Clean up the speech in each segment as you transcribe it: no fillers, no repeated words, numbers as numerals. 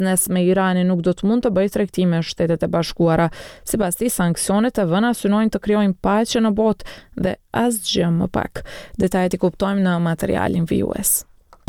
biznesme Irani nuk do të mund të bëjë tregti me Shtetet e Bashkuara. Sipas tij, sanksionet e vëna synojnë të krijojnë paqe në botë dhe asgjë më pak. Detajet i kuptojmë në materialin vijues.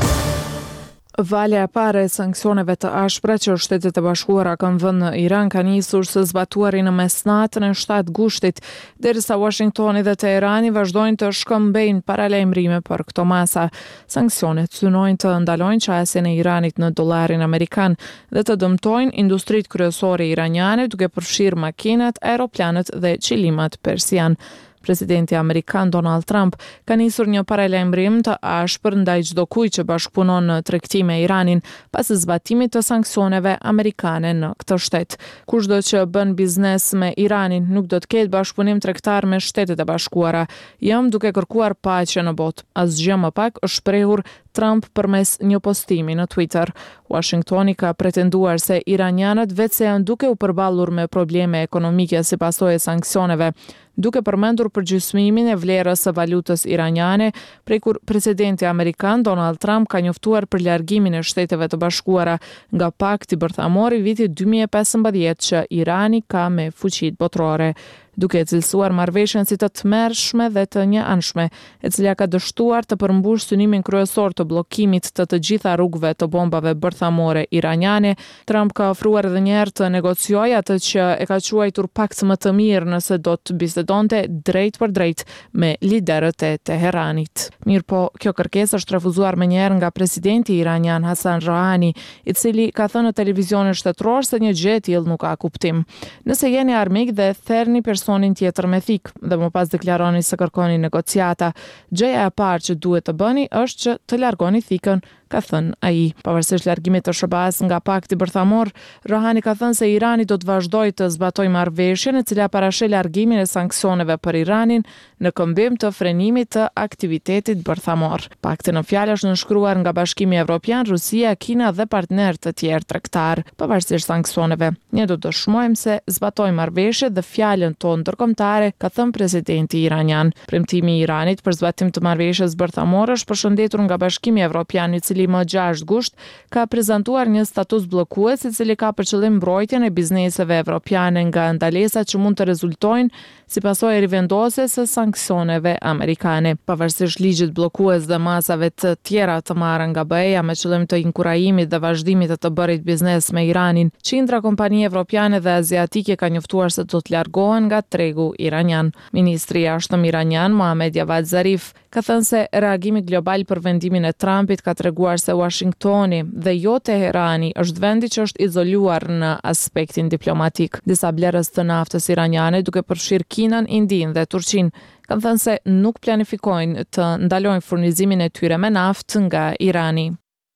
Valja e parë e sanksioneve të ashpra që Shtetet e Bashkuara kanë vënë në Iran ka nisur së zbatuari në mesnatën e 7 gushtit, derisa Washingtoni dhe Teherani vazhdojnë të shkëmbejnë paralajmërime për këto masa. Sanksionet synojnë të ndalojnë qasjen e Iranit në dollarin amerikan dhe të dëmtojnë industritë kryesore iraniane, duke përfshirë makinat, aeroplanët dhe qilimat persian. Presidenti Amerikan Donald Trump ka nisur një paralajmërim të ashpër ndaj çdo kujt që bashkëpunon në tregti me Iranin pas zbatimit të sanksioneve amerikane në këtë shtet. Kushdo që bën biznes me Iranin nuk do të ketë bashkëpunim tregtar me Shtetet e Bashkuara. Jam duke kërkuar paqe në botë. Asgjë më pak, është shprehur Trump përmes një postimi në Twitter. Washingtoni ka pretenduar se iranianët vetë janë duke u përballur me probleme ekonomike si pasojë e sanksioneve, duke përmendur përgjysmimin e vlerës së valutës iraniane, prej kur presidenti amerikan Donald Trump ka njoftuar për largimin e Shteteve të Bashkuara nga pakti bërthamor i vitit 2015 që Irani ka me fuqitë botërore, duke cilësuar marrëveshjen si të tmerrshme dhe të njëanshme, e cila ka dështuar të përmbush synimin kryesor të bllokimit të gjitha rrugëve të bombave bërthamore iraniane. Trump ka ofruar edhe një herë të negociojë atë që e ka quajtur pakt më të mirë nëse do të bisedonte drejt për drejt me liderët e Teheranit. Mirë po, kjo kërkesë është refuzuar më një herë nga presidenti iranian Hassan Rouhani, i cili ka thënë në televizionin shtetëror se një gjë e tillë nuk ka kuptim. Nëse jeni armik dhe therrni personin tjetër me thik dhe më pas deklaroni se kërkoni negociata, gjëja e parë që duhet të bëni është që të largoni thikën, ka thënë ai. Pavarësisht largimit të SBA-s nga pakti bërthamor, Rouhani ka thënë se Irani do të vazhdojë të zbatojë marrëveshjen e cila parasheh largimin e sanksioneve për Iranin në këmbim të frenimit të aktivitetit bërthamor. Pakti në fjalë është nënshkruar nga Bashkimi Evropian, Rusia, Kina dhe partnerë të tjerë tregtar. Pavarësisht sanksioneve, ne do të dëshmojmë se zbatojmë marrëveshjet dhe fjalën tonë ndërkombëtare, ka thënë presidenti iranian. Premtimi i Iranit për zbatim të marrëveshjes bërthamore është përshëndetur nga Bashkimi Evropian, i cili më 6 gusht ka prezantuar një status bllokues, i cili ka për qëllim mbrojtjen e bizneseve evropiane nga ndalesat që mund të rezultojnë si pasojë e rivendosjes së sanksioneve amerikane. Pavarësisht ligjit bllokues dhe masave të tjera të marra nga BE-ja me qëllim të inkurajimit dhe vazhdimit të bërit biznes me Iranin, qindra kompani evropiane dhe aziatike ka njoftuar se do të largohen nga tregu iranian. Ministri i jashtëm iranian Mohammad Javad Zarif ka thënë se reagimi global për vendimin e Trumpit ka treguar se Washingtoni dhe jo Teherani është vendi që është izoluar në aspektin diplomatik. Disa blerës të naftës iraniane, duke përfshirë Kinën, Indinë dhe Turqinë, kanë thënë se nuk planifikojnë të ndalojnë furnizimin e tyre me naftë nga Irani.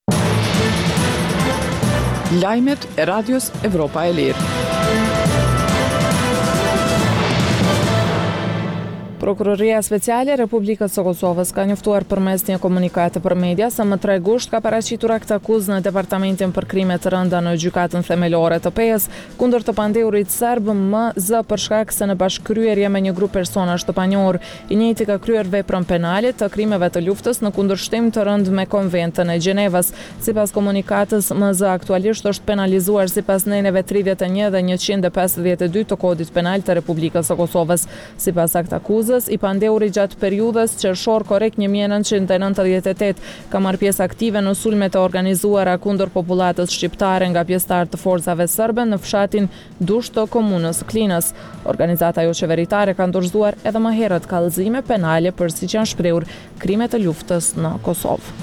Lajmet e Radios Evropa e Lirë. Prokuroria Speciale e Republikës së Kosovës ka njoftuar përmes një komunikati për media se më 3 gusht ka paraqitur akt akuzë në Departamentin për krime të rënda në gjykatën themelore të PE-s kundër të pandeurit serb MZ për shkak se në bashkëkryerje me një grup personash të panjohur, i njëjti ka kryer veprën penale të krimeve të luftës në kundërshtim të rënd me Konventën e Gjenevës. Sipas komunikatës, MZ aktualisht është penalizuar sipas neneve 31 dhe 152 të Kodit Penal të Republikës së Kosovës. Sipas akt akuzës, i pandeuri gjatë periudhës qershor korrekt 1998 ka marrë pjesë aktive në sulme të organizuara kundër popullatës shqiptare nga pjesëtarë të forcave serbe në fshatin Dush të komunës Klinës. Organizata jo qeveritare ka dorëzuar edhe më herët kallëzime penale për siç janë shprehur krime të luftës në Kosovë.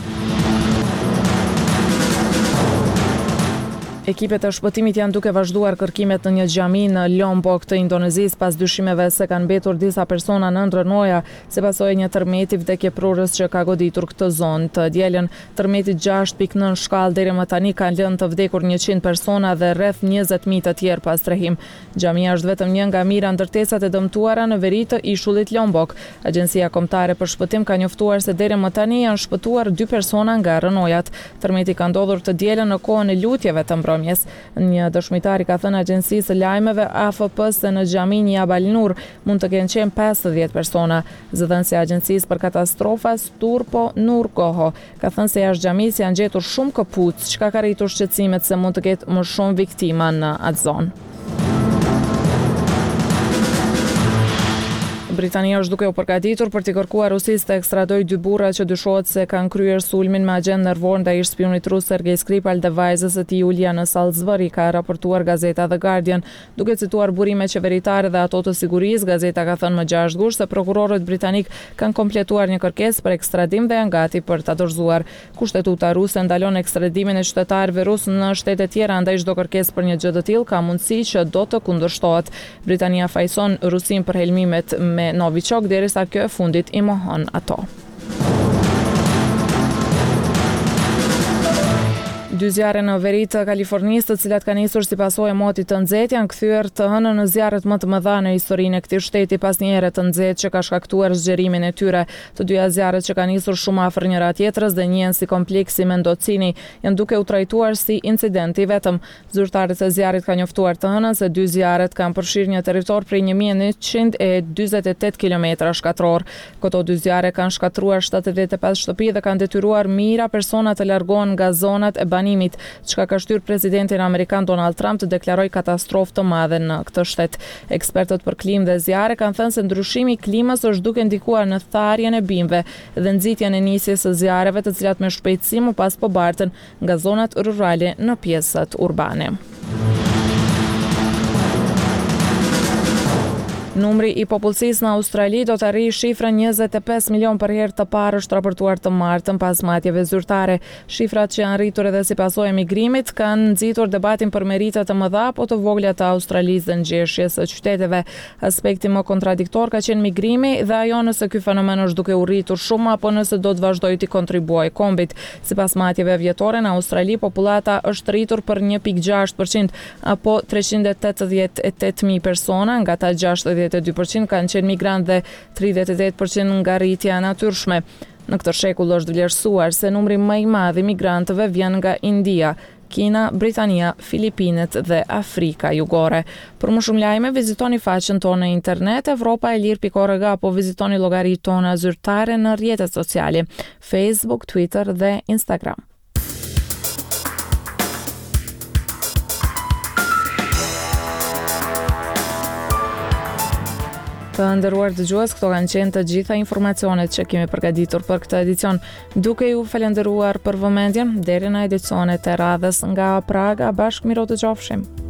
Ekipet e shpëtimit janë duke vazhduar kërkimet në një xhami në Lombok të Indonezisë pas dyshimeve se kanë mbetur disa persona në ndërnoja si pasojë një tërmeti vdekjeprurës që ka goditur këtë zonë. Të dielën, tërmeti 6.9 shkallë deri më tani kanë lënë të vdekur 100 persona dhe rreth 20.000 të tjerë pas trehim. Xhamia është vetëm një nga mira ndërtesat e dëmtuara në veri të ishullit Lombok. Agjencia Kombëtare për Shpëtim ka njoftuar se deri më tani janë shpëtuar 2 persona nga rënojat. Tërmeti ka ndodhur të dielën në kohën e lutjeve të mbrëmjes. Një dëshmitar i ka thënë agjencisë së lajmeve AFP se në xhamin Jabal Nur mund të kenë qenë 50 persona. Zëdhënësi i agjencisë për katastrofa Turpo Nurkoho ka thënë se jashtë xhamisë janë gjetur shumë këpucë, çka ka rritur shqetësimet se mund të ketë më shumë viktima në atë zonë. Britania është duke u përgatitur për t'i kërkuar Rusisë të ekstradojë 2 burra që dyshohet se kanë kryer sulmin me agent nervor ndaj shpionit rus Sergej Skripal dhe vajzës së tij Julia në Salisbury, ka raportuar gazeta The Guardian. Duke cituar burime qeveritare dhe ato të sigurisë, gazeta ka thënë më 6 gusht se prokurorët britanik kanë kompletuar një kërkesë për ekstradim dhe janë gati për ta dorëzuar. Kushtetuta ruse ndalon ekstradimin e qytetarëve rus në shtete tjera, ndaj çdo kërkesë për një gjë të tillë ka mundësi që do të kundërshtohet. Britania fajson Rusin për helmimet me Novichok derisa kjo e fundit i mohon ato. 2 zjarre në veri të Kalifornisë, të cilat kanë nisur si pasojë e motit të nxehtë, janë kthyer të hënën në zjarret më të mëdha në historinë e këtij shteti pas një here të nxehtë që ka shkaktuar zgjerimin e tyre. Të dyja zjarret që kanë nisur shumë afër njëra tjetrës dhe njihen si kompleksi Mendocini, janë duke u trajtuar si incidenti vetëm. Zyrtarët e zjarrit kanë njoftuar të hënën se 2 zjarret kanë përfshirë një territor prej 1148 km². Këto 2 zjarre kanë shkatruar 75 shtëpi dhe kanë detyruar mijëra persona të largohen nga zonat e çka ka shtyr presidentin amerikan Donald Trump të deklarojë katastrofë të madhe në këtë shtet. Ekspertët për klimë dhe zjarre kanë thënë se ndryshimi i klimës është duke ndikuar në tharjen e bimëve dhe nxitjen e nisjes së zjarreve, të cilat me shpejtësi më pas po bartën nga zonat rurale në pjesët urbane. Numri i popullsisë në Australi do të arrijë shifrën 25 milion për herë të parë, është raportuar të martën pas matjeve zyrtare. Shifrat që janë rritur edhe si pasojë e migrimit kanë nxitur debatin për merita të mëdha apo të vogla të Australisë dhe ngjeshjes së qyteteve. Aspekti më kontradiktor ka qenë migrimi dhe ajo nëse ky fenomen është duke u rritur shumë apo nëse do të vazhdojë të kontribuojë kombit. Sipas matjeve vjetore në Australi popullata është rritur për 1.6% apo 388.000 persona, nga ta 62% kanë qenë migrant dhe 38% nga rritja natyrshme. Në këtë shekull është vlerësuar se numri më i madh i migrantëve vjen nga India, Kina, Britania, Filipinet dhe Afrika Jugore. Për më shumë lajme, vizitoni faqen tonë në internet evropaelir.org apo vizitoni llogaritë tona zyrtare në rrjetet sociale, Facebook, Twitter dhe Instagram. Të nderuar dëgjues, këto kanë qenë të gjitha informacionet që kemi përgatitur për këtë edicion. Duke ju falenderuar për vëmendjen, deri në edicionet e radhës nga Praga, bashkë miro të qofshim.